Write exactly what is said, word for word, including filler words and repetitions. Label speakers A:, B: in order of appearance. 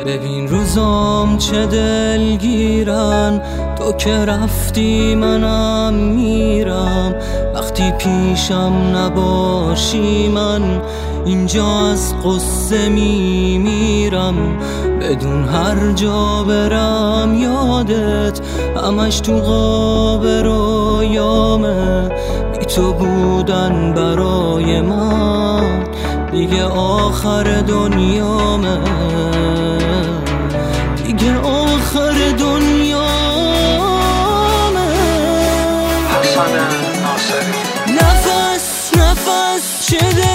A: ببین روزام چه دلگیرن، تو که رفتی منم میرم. وقتی پیشم نباشی من اینجا از قصه میمیرم. بدون هر جا برم یادت همش تو قاب رویامه. بی تو بودن برای من دیگه آخر دنیامه، دیگه آخر دنیامه.
B: حسن ناصری.
A: نفس نفس چه